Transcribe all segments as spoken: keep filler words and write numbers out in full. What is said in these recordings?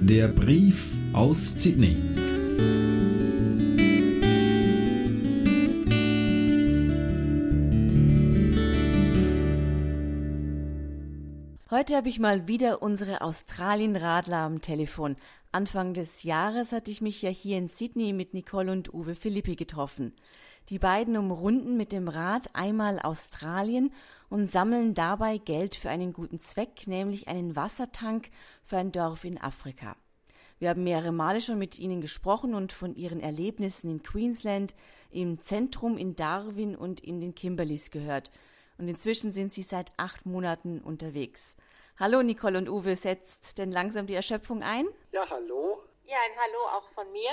Der Brief aus Sydney. Heute habe ich mal wieder unsere Australien-Radler am Telefon. Anfang des Jahres hatte ich mich ja hier in Sydney mit Nicole und Uwe Philippi getroffen. Die beiden umrunden mit dem Rad einmal Australien und sammeln dabei Geld für einen guten Zweck, nämlich einen Wassertank für ein Dorf in Afrika. Wir haben mehrere Male schon mit ihnen gesprochen und von ihren Erlebnissen in Queensland, im Zentrum in Darwin und in den Kimberleys gehört. Und inzwischen sind sie seit acht Monaten unterwegs. Hallo Nicole und Uwe, setzt denn langsam die Erschöpfung ein? Ja, hallo. Ja, ein Hallo auch von mir.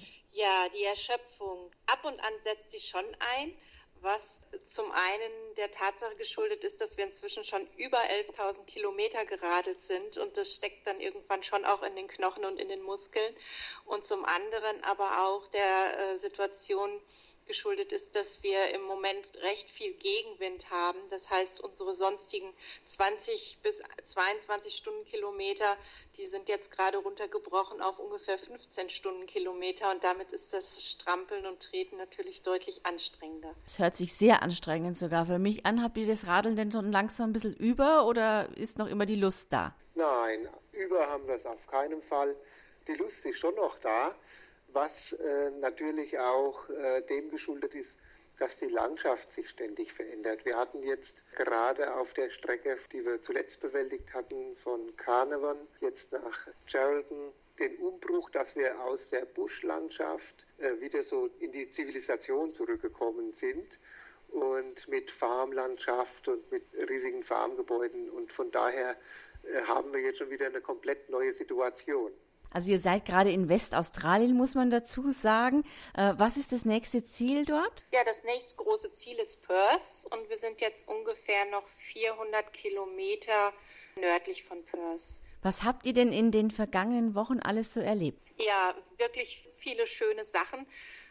Ja, die Erschöpfung. Ab und an setzt sie schon ein, was zum einen der Tatsache geschuldet ist, dass wir inzwischen schon über elftausend Kilometer geradelt sind und das steckt dann irgendwann schon auch in den Knochen und in den Muskeln. Und zum anderen aber auch der äh, Situation geschuldet ist, dass wir im Moment recht viel Gegenwind haben. Das heißt, unsere sonstigen zwanzig bis zweiundzwanzig Stundenkilometer, die sind jetzt gerade runtergebrochen auf ungefähr fünfzehn Stundenkilometer und damit ist das Strampeln und Treten natürlich deutlich anstrengender. Es hört sich sehr anstrengend sogar für mich an. Habt ihr das Radeln denn schon langsam ein bisschen über oder ist noch immer die Lust da? Nein, über haben wir es auf keinen Fall. Die Lust ist schon noch da. Was äh, natürlich auch äh, dem geschuldet ist, dass die Landschaft sich ständig verändert. Wir hatten jetzt gerade auf der Strecke, die wir zuletzt bewältigt hatten, von Carnarvon jetzt nach Geraldton, den Umbruch, dass wir aus der Buschlandschaft äh, wieder so in die Zivilisation zurückgekommen sind und mit Farmlandschaft und mit riesigen Farmgebäuden. Und von daher äh, haben wir jetzt schon wieder eine komplett neue Situation. Also ihr seid gerade in Westaustralien, muss man dazu sagen. Äh, was ist das nächste Ziel dort? Ja, das nächste große Ziel ist Perth und wir sind jetzt ungefähr noch vierhundert Kilometer nördlich von Perth. Was habt ihr denn in den vergangenen Wochen alles so erlebt? Ja, wirklich viele schöne Sachen.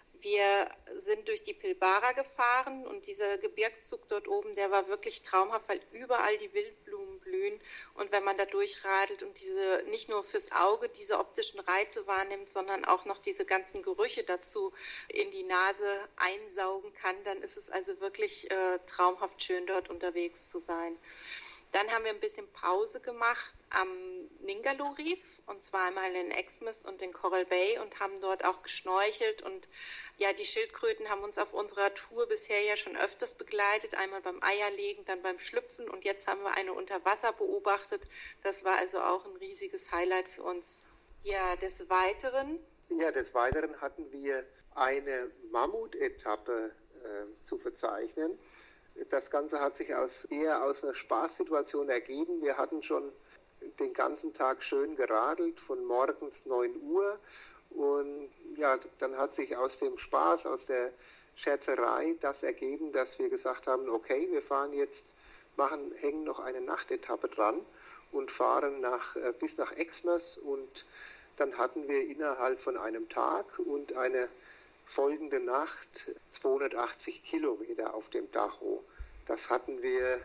Wir sind durch die Pilbara gefahren und dieser Gebirgszug dort oben, der war wirklich traumhaft, weil überall die Wildblumen blühen und wenn man da durchradelt und diese nicht nur fürs Auge diese optischen Reize wahrnimmt, sondern auch noch diese ganzen Gerüche dazu in die Nase einsaugen kann, dann ist es also wirklich äh, traumhaft schön dort unterwegs zu sein. Dann haben wir ein bisschen Pause gemacht am Ningaloo Reef und zwar einmal in Exmouth und in Coral Bay und haben dort auch geschnorchelt und ja, die Schildkröten haben uns auf unserer Tour bisher ja schon öfters begleitet, einmal beim Eierlegen, dann beim Schlüpfen und jetzt haben wir eine unter Wasser beobachtet. Das war also auch ein riesiges Highlight für uns. Ja, des Weiteren. Ja, des Weiteren hatten wir eine Mammutetappe äh, zu verzeichnen. Das Ganze hat sich aus, eher aus einer Spaßsituation ergeben. Wir hatten schon den ganzen Tag schön geradelt, von morgens neun Uhr. Und ja, dann hat sich aus dem Spaß, aus der Scherzerei das ergeben, dass wir gesagt haben, okay, wir fahren jetzt, machen, hängen noch eine Nachtetappe dran und fahren nach, äh, bis nach Exmouth. Und dann hatten wir innerhalb von einem Tag und eine folgende Nacht zweihundertachtzig Kilometer auf dem Tacho. Das hatten wir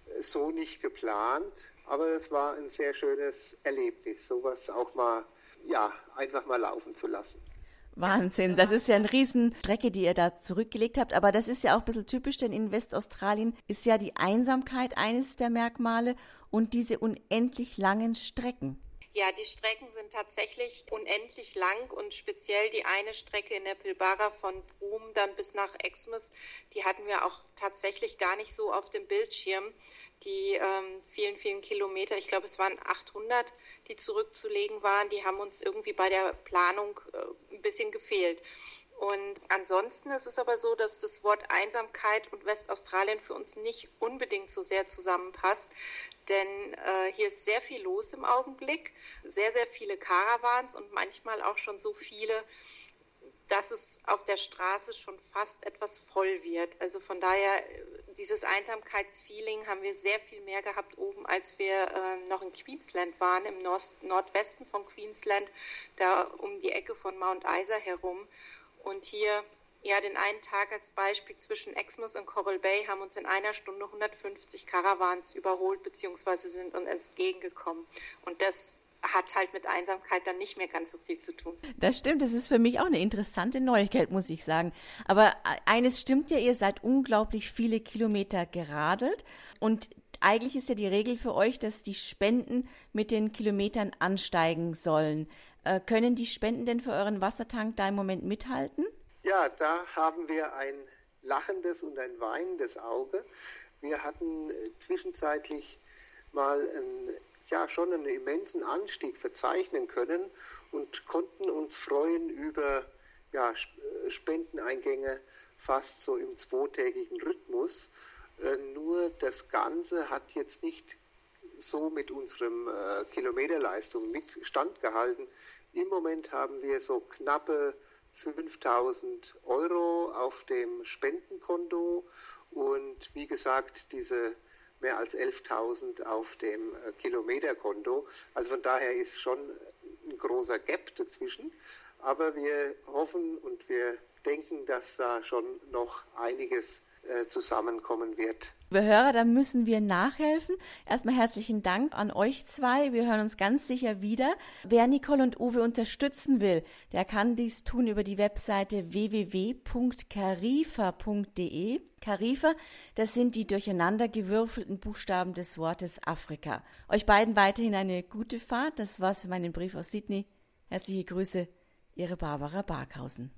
so nicht geplant, aber es war ein sehr schönes Erlebnis, sowas auch mal, ja, einfach mal laufen zu lassen. Wahnsinn, das ist ja eine Riesenstrecke, die ihr da zurückgelegt habt, aber das ist ja auch ein bisschen typisch, denn in Westaustralien ist ja die Einsamkeit eines der Merkmale und diese unendlich langen Strecken. Ja, die Strecken sind tatsächlich unendlich lang und speziell die eine Strecke in der Pilbara von Broome dann bis nach Exmouth, die hatten wir auch tatsächlich gar nicht so auf dem Bildschirm. Die ähm, vielen, vielen Kilometer, ich glaube es waren achthundert, die zurückzulegen waren, die haben uns irgendwie bei der Planung äh, ein bisschen gefehlt. Und ansonsten ist es aber so, dass das Wort Einsamkeit und Westaustralien für uns nicht unbedingt so sehr zusammenpasst, denn äh, hier ist sehr viel los im Augenblick, sehr, sehr viele Caravans und manchmal auch schon so viele, dass es auf der Straße schon fast etwas voll wird. Also von daher, dieses Einsamkeitsfeeling haben wir sehr viel mehr gehabt oben, als wir äh, noch in Queensland waren, im Nord- Nordwesten von Queensland, da um die Ecke von Mount Isa herum. Und hier, ja, den einen Tag als Beispiel zwischen Exmouth und Coral Bay haben uns in einer Stunde hundertfünfzig Caravans überholt, beziehungsweise sind uns entgegengekommen. Und das hat halt mit Einsamkeit dann nicht mehr ganz so viel zu tun. Das stimmt, das ist für mich auch eine interessante Neuigkeit, muss ich sagen. Aber eines stimmt ja, ihr seid unglaublich viele Kilometer geradelt und eigentlich ist ja die Regel für euch, dass die Spenden mit den Kilometern ansteigen sollen. Äh, können die Spenden denn für euren Wassertank da im Moment mithalten? Ja, da haben wir ein lachendes und ein weinendes Auge. Wir hatten zwischenzeitlich mal einen, ja, schon einen immensen Anstieg verzeichnen können und konnten uns freuen über ja, Spendeneingänge fast so im zweitägigen Rhythmus. Äh, nur das Ganze hat jetzt nicht so mit unserem äh, Kilometerleistung mit Stand gehalten. Im Moment haben wir so knappe fünftausend Euro auf dem Spendenkonto und wie gesagt diese mehr als elftausend auf dem äh, Kilometerkonto. Also von daher ist schon ein großer Gap dazwischen. Aber wir hoffen und wir denken, dass da schon noch einiges zusammenkommen wird. Liebe Hörer, da müssen wir nachhelfen. Erstmal herzlichen Dank an euch zwei. Wir hören uns ganz sicher wieder. Wer Nicole und Uwe unterstützen will, der kann dies tun über die Webseite w w w punkt carifa punkt de. Carifa, das sind die durcheinandergewürfelten Buchstaben des Wortes Afrika. Euch beiden weiterhin eine gute Fahrt. Das war's für meinen Brief aus Sydney. Herzliche Grüße, Ihre Barbara Barkhausen.